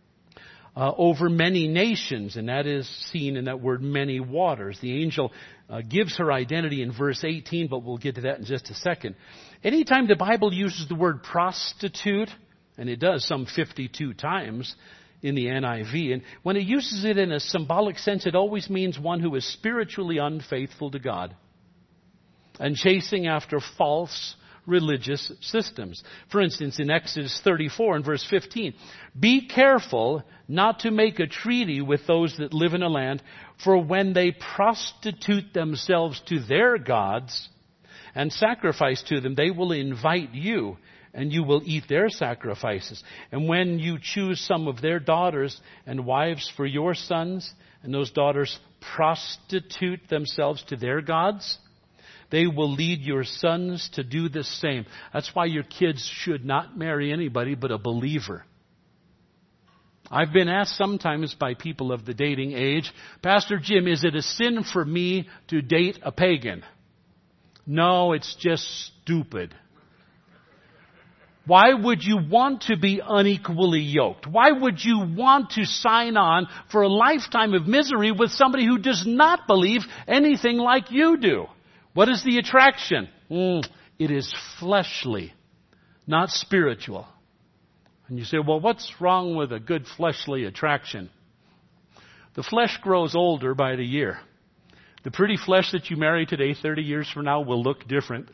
over many nations, and that is seen in that word many waters. The angel gives her identity in verse 18, but we'll get to that in just a second. Anytime the Bible uses the word prostitute, and it does some 52 times in the NIV, and when it uses it in a symbolic sense, it always means one who is spiritually unfaithful to God and chasing after false religious systems. For instance, in Exodus 34 and verse 15, "Be careful not to make a treaty with those that live in a land, for when they prostitute themselves to their gods and sacrifice to them, they will invite you, and you will eat their sacrifices. And when you choose some of their daughters and wives for your sons, and those daughters prostitute themselves to their gods, they will lead your sons to do the same." That's why your kids should not marry anybody but a believer. I've been asked sometimes by people of the dating age, "Pastor Jim, is it a sin for me to date a pagan?" No, it's just stupid. Why would you want to be unequally yoked? Why would you want to sign on for a lifetime of misery with somebody who does not believe anything like you do? What is the attraction? It is fleshly, not spiritual. And you say, well, what's wrong with a good fleshly attraction? The flesh grows older by the year. The pretty flesh that you marry today, 30 years from now, will look different.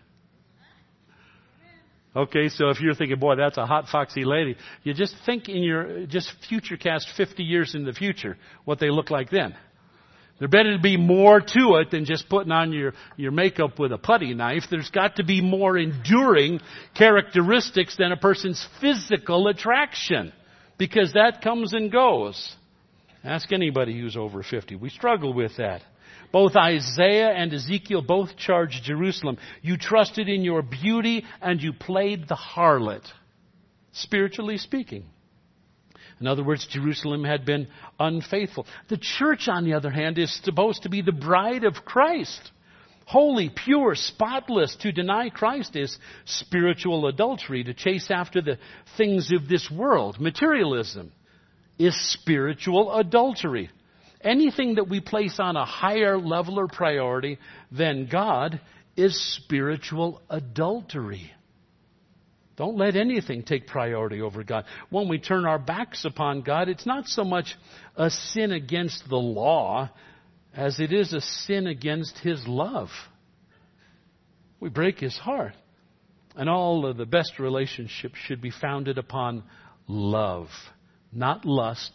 Okay, so if you're thinking, boy, that's a hot, foxy lady, you just think just future cast 50 years in the future, what they look like then. There better be more to it than just putting on your makeup with a putty knife. There's got to be more enduring characteristics than a person's physical attraction, because that comes and goes. Ask anybody who's over 50. We struggle with that. Both Isaiah and Ezekiel both charged Jerusalem. You trusted in your beauty and you played the harlot, spiritually speaking. In other words, Jerusalem had been unfaithful. The church, on the other hand, is supposed to be the bride of Christ. Holy, pure, spotless. To deny Christ is spiritual adultery. To chase after the things of this world, materialism, is spiritual adultery. Anything that we place on a higher level or priority than God is spiritual adultery. Don't let anything take priority over God. When we turn our backs upon God, it's not so much a sin against the law as it is a sin against His love. We break His heart. And all of the best relationships should be founded upon love. Not lust,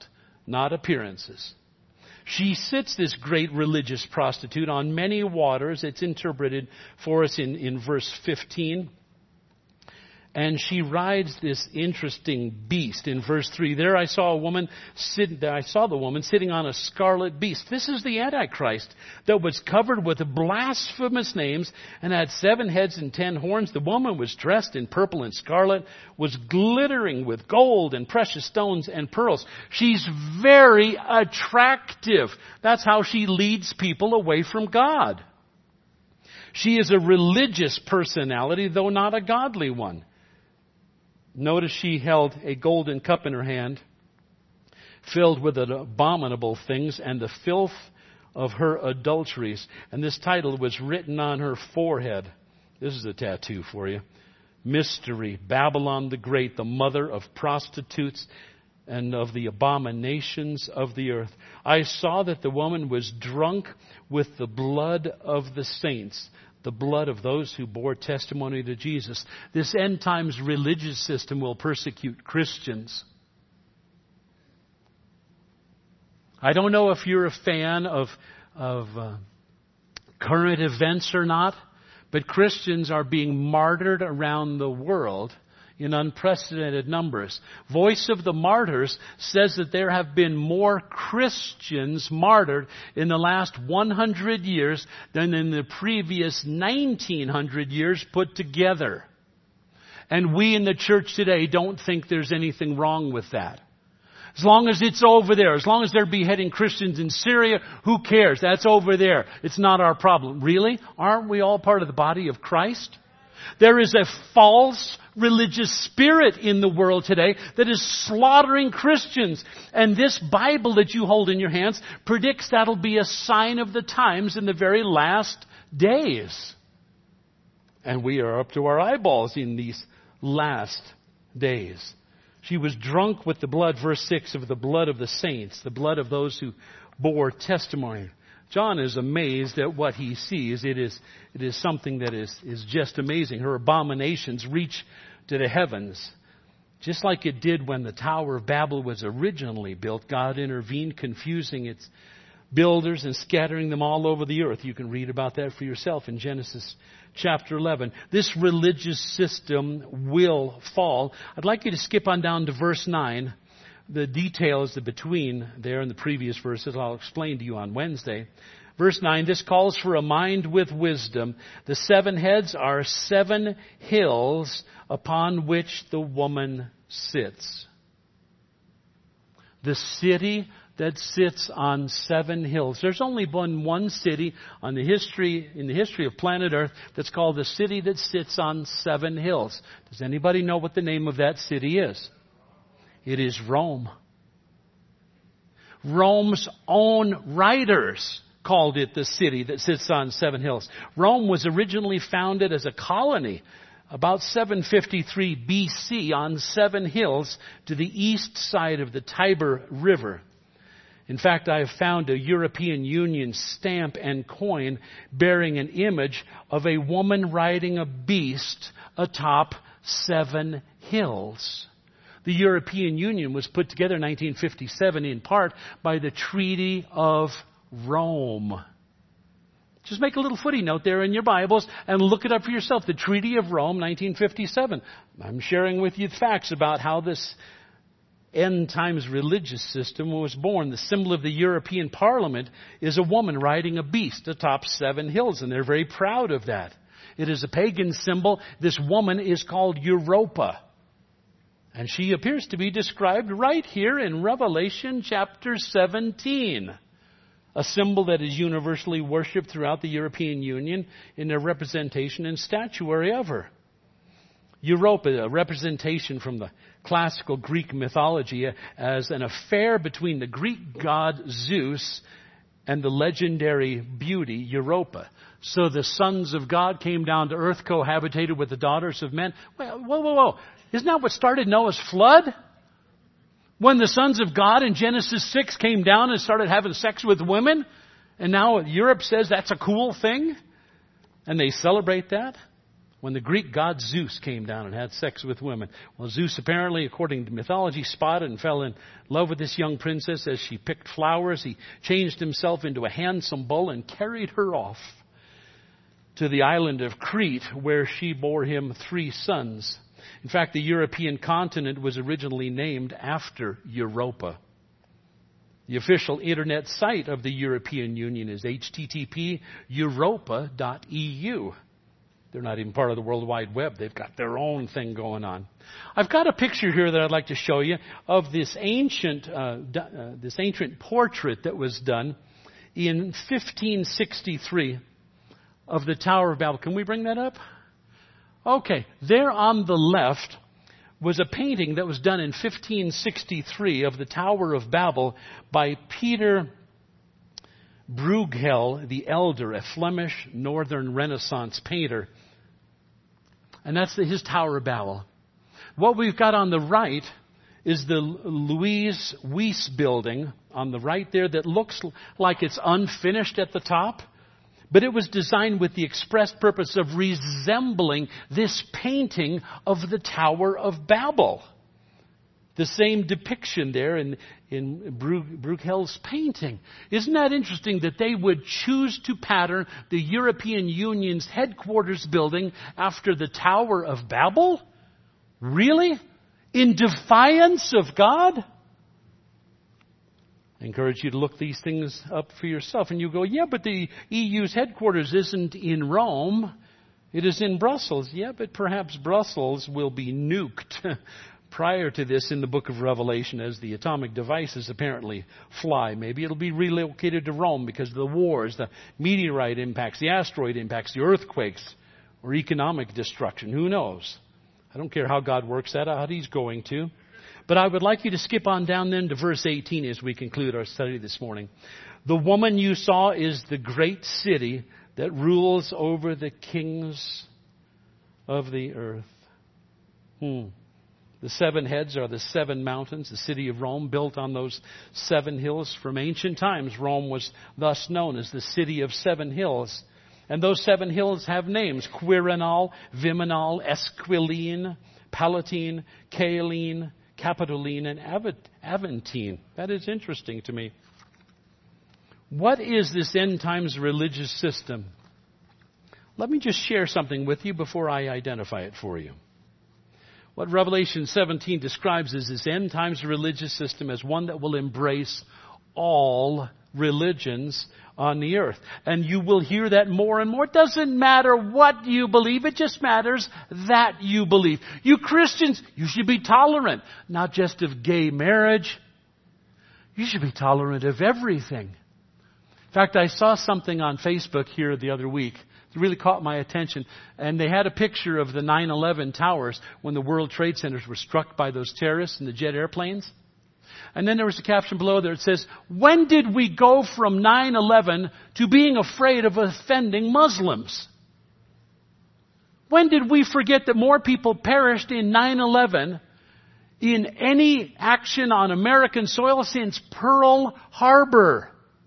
not appearances. She sits, this great religious prostitute, on many waters. It's interpreted for us in verse 15. And she rides this interesting beast in verse 3. There I saw the woman sitting on a scarlet beast. This is the Antichrist that was covered with blasphemous names and had 7 heads and 10 horns. The woman was dressed in purple and scarlet, was glittering with gold and precious stones and pearls. She's very attractive. That's how she leads people away from God. She is a religious personality, though not a godly one. Notice she held a golden cup in her hand, filled with abominable things and the filth of her adulteries. And this title was written on her forehead. This is a tattoo for you. Mystery, Babylon the Great, the mother of prostitutes and of the abominations of the earth. I saw that the woman was drunk with the blood of the saints, the blood of those who bore testimony to Jesus. This end times religious system will persecute Christians. I don't know if you're a fan of current events or not, but Christians are being martyred around the world in unprecedented numbers. Voice of the Martyrs says that there have been more Christians martyred in the last 100 years than in the previous 1900 years put together. And we in the church today don't think there's anything wrong with that. As long as it's over there, as long as they're beheading Christians in Syria, who cares? That's over there. It's not our problem. Really? Aren't we all part of the body of Christ? There is a false religious spirit in the world today that is slaughtering Christians. And this Bible that you hold in your hands predicts that'll be a sign of the times in the very last days. And we are up to our eyeballs in these last days. She was drunk with the blood, verse 6, of the blood of the saints, the blood of those who bore testimony. John is amazed at what he sees. It is something that is just amazing. Her abominations reach to the heavens. Just like it did when the Tower of Babel was originally built, God intervened, confusing its builders and scattering them all over the earth. You can read about that for yourself in Genesis chapter 11. This religious system will fall. I'd like you to skip on down to verse 9. The details between there and the previous verses I'll explain to you on Wednesday. Verse 9, this calls for a mind with wisdom. The 7 heads are 7 hills upon which the woman sits. The city that sits on 7 hills. There's only been one city in the history of planet Earth that's called the city that sits on 7 hills. Does anybody know what the name of that city is? It is Rome. Rome's own writers called it the city that sits on 7 hills. Rome was originally founded as a colony about 753 BC on 7 hills to the east side of the Tiber River. In fact, I have found a European Union stamp and coin bearing an image of a woman riding a beast atop 7 hills. The European Union was put together in 1957 in part by the Treaty of Rome. Just make a little footy note there in your Bibles and look it up for yourself. The Treaty of Rome, 1957. I'm sharing with you facts about how this end times religious system was born. The symbol of the European Parliament is a woman riding a beast atop 7 hills, and they're very proud of that. It is a pagan symbol. This woman is called Europa. And she appears to be described right here in Revelation chapter 17. A symbol that is universally worshipped throughout the European Union in their representation and statuary of her. Europa, a representation from the classical Greek mythology as an affair between the Greek god Zeus and the legendary beauty Europa. So the sons of God came down to earth, cohabitated with the daughters of men. Whoa. Isn't that what started Noah's flood? When the sons of God in Genesis 6 came down and started having sex with women, and now Europe says that's a cool thing, and they celebrate that? when the Greek god Zeus came down and had sex with women. Well, Zeus apparently, according to mythology, spotted and fell in love with this young princess as she picked flowers. He changed himself into a handsome bull and carried her off to the island of Crete, where she bore him 3 sons. In fact, the European continent was originally named after Europa. The official internet site of the European Union is http://europa.eu. They're not even part of the World Wide Web. They've got their own thing going on. I've got a picture here that I'd like to show you of this ancient portrait that was done in 1563 of the Tower of Babel. Can we bring that up? Okay, there on the left was a painting that was done in 1563 of the Tower of Babel by Peter Bruegel the Elder, a Flemish Northern Renaissance painter. And that's his Tower of Babel. What we've got on the right is the Louise Weiss building on the right there that looks like it's unfinished at the top. But it was designed with the express purpose of resembling this painting of the Tower of Babel. The same depiction there in Bruegel's painting. Isn't that interesting that they would choose to pattern the European Union's headquarters building after the Tower of Babel? Really? In defiance of God? I encourage you to look these things up for yourself. And you go, yeah, but the EU's headquarters isn't in Rome. It is in Brussels. Yeah, but perhaps Brussels will be nuked prior to this in the book of Revelation as the atomic devices apparently fly. Maybe it'll be relocated to Rome because of the wars, the meteorite impacts, the asteroid impacts, the earthquakes, or economic destruction. Who knows? I don't care how God works that out. He's going to. But I would like you to skip on down then to verse 18 as we conclude our study this morning. The woman you saw is the great city that rules over the kings of the earth. The 7 heads are the 7 mountains, the city of Rome, built on those 7 hills. From ancient times, Rome was thus known as the city of 7 hills. And those 7 hills have names: Quirinal, Viminal, Esquiline, Palatine, Caeline, Capitoline, and Aventine. That is interesting to me. What is this end times religious system? Let me just share something with you before I identify it for you. What Revelation 17 describes is this end times religious system as one that will embrace all religions on the earth. And you will hear that more and more. It doesn't matter what you believe. It just matters that you believe. You Christians, you should be tolerant, not just of gay marriage. You should be tolerant of everything. In fact, I saw something on Facebook here the other week. It really caught my attention. And they had a picture of the 9/11 towers when the World Trade Centers were struck by those terrorists in the jet airplanes. And then there was a caption below there. It says, when did we go from 9/11 to being afraid of offending Muslims? When did we forget that more people perished in 9/11 in any action on American soil since Pearl Harbor?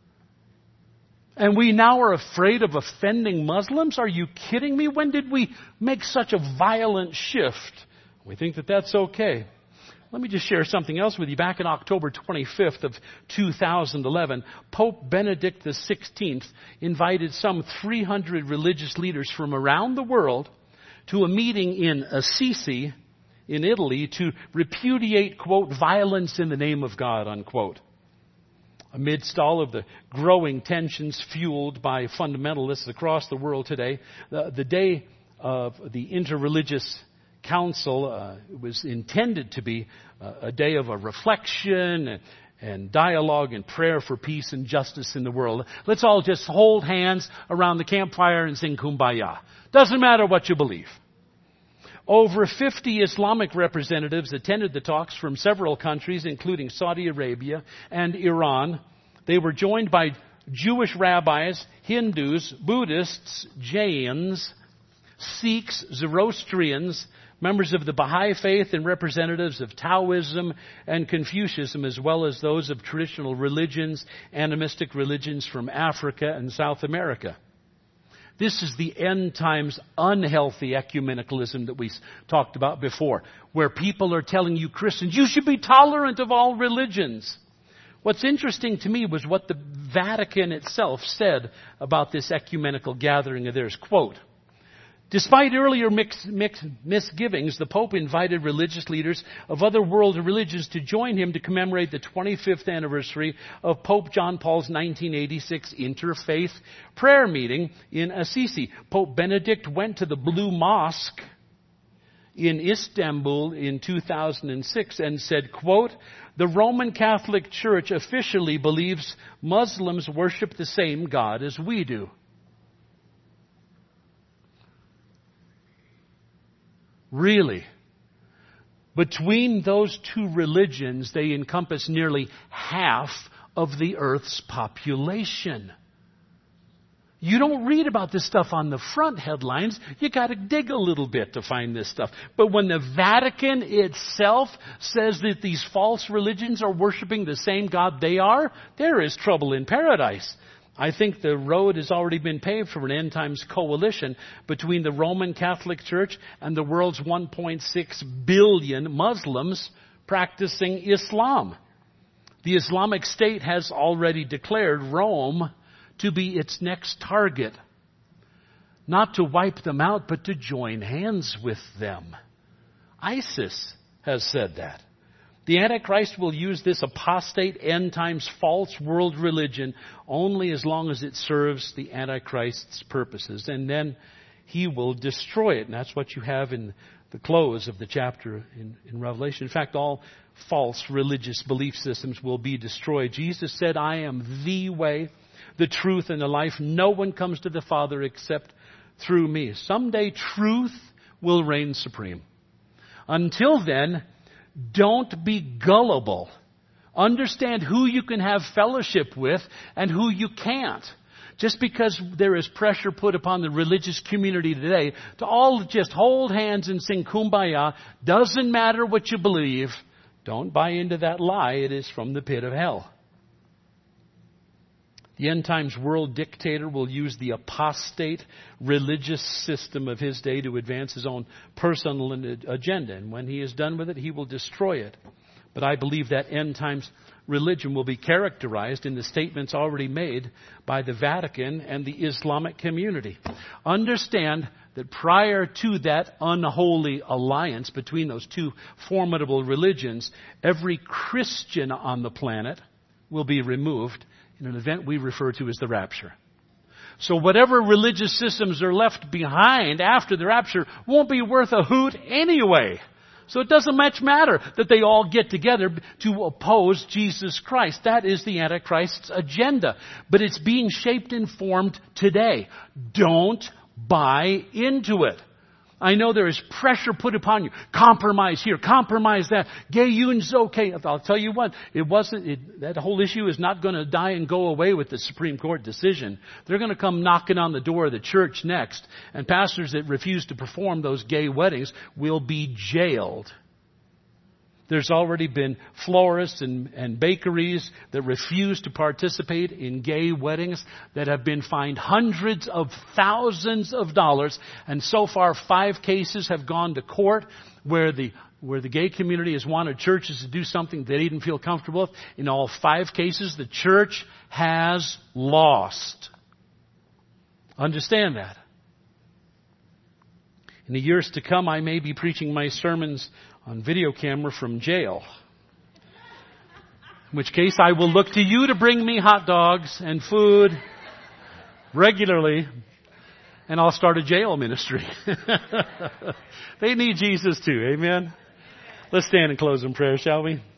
And we now are afraid of offending Muslims? Are you kidding me? When did we make such a violent shift? We think that that's okay. Let me just share something else with you. Back on October 25th of 2011, Pope Benedict XVI invited some 300 religious leaders from around the world to a meeting in Assisi, in Italy, to repudiate, quote, violence in the name of God, unquote. Amidst all of the growing tensions fueled by fundamentalists across the world today, the day of the Interreligious Council was intended to be a day of a reflection and dialogue and prayer for peace and justice in the world. Let's all just hold hands around the campfire and sing Kumbaya. Doesn't matter what you believe. Over 50 Islamic representatives attended the talks from several countries, including Saudi Arabia and Iran. They were joined by Jewish rabbis, Hindus, Buddhists, Jains, Sikhs, Zoroastrians, members of the Baha'i faith, and representatives of Taoism and Confucianism, as well as those of traditional religions, animistic religions from Africa and South America. This is the end times unhealthy ecumenicalism that we talked about before, where people are telling you Christians, you should be tolerant of all religions. What's interesting to me was what the Vatican itself said about this ecumenical gathering of theirs. Quote, despite earlier misgivings, the Pope invited religious leaders of other world religions to join him to commemorate the 25th anniversary of Pope John Paul's 1986 interfaith prayer meeting in Assisi. Pope Benedict went to the Blue Mosque in Istanbul in 2006 and said, quote, the Roman Catholic Church officially believes Muslims worship the same God as we do. Really? Between those two religions, they encompass nearly half of the earth's population. You don't read about this stuff on the front headlines. You got to dig a little bit to find this stuff. But when the Vatican itself says that these false religions are worshiping the same God they are, there is trouble in paradise. I think the road has already been paved for an end times coalition between the Roman Catholic Church and the world's 1.6 billion Muslims practicing Islam. The Islamic State has already declared Rome to be its next target. Not to wipe them out, but to join hands with them. ISIS has said that. The Antichrist will use this apostate end times false world religion only as long as it serves the Antichrist's purposes. And then he will destroy it. And that's what you have in the close of the chapter in Revelation. In fact, all false religious belief systems will be destroyed. Jesus said, I am the way, the truth, and the life. No one comes to the Father except through me. Someday truth will reign supreme. Until then, don't be gullible. Understand who you can have fellowship with and who you can't. Just because there is pressure put upon the religious community today to all just hold hands and sing Kumbaya, doesn't matter what you believe. Don't buy into that lie. It is from the pit of hell. The end times world dictator will use the apostate religious system of his day to advance his own personal agenda. And when he is done with it, he will destroy it. But I believe that end times religion will be characterized in the statements already made by the Vatican and the Islamic community. Understand that prior to that unholy alliance between those two formidable religions, every Christian on the planet will be removed in an event we refer to as the rapture. So whatever religious systems are left behind after the rapture won't be worth a hoot anyway. So it doesn't much matter that they all get together to oppose Jesus Christ. That is the Antichrist's agenda. But it's being shaped and formed today. Don't buy into it. I know there is pressure put upon you. Compromise here, compromise that. Gay union's okay. I'll tell you what, that whole issue is not going to die and go away with the Supreme Court decision. They're going to come knocking on the door of the church next, and pastors that refuse to perform those gay weddings will be jailed. There's already been florists and bakeries that refuse to participate in gay weddings that have been fined hundreds of thousands of dollars. And so far, 5 cases have gone to court where the gay community has wanted churches to do something they didn't feel comfortable with. In all 5 cases, the church has lost. Understand that. In the years to come, I may be preaching my sermons on video camera from jail. In which case, I will look to you to bring me hot dogs and food regularly, and I'll start a jail ministry. They need Jesus too, amen? Let's stand and close in prayer, shall we?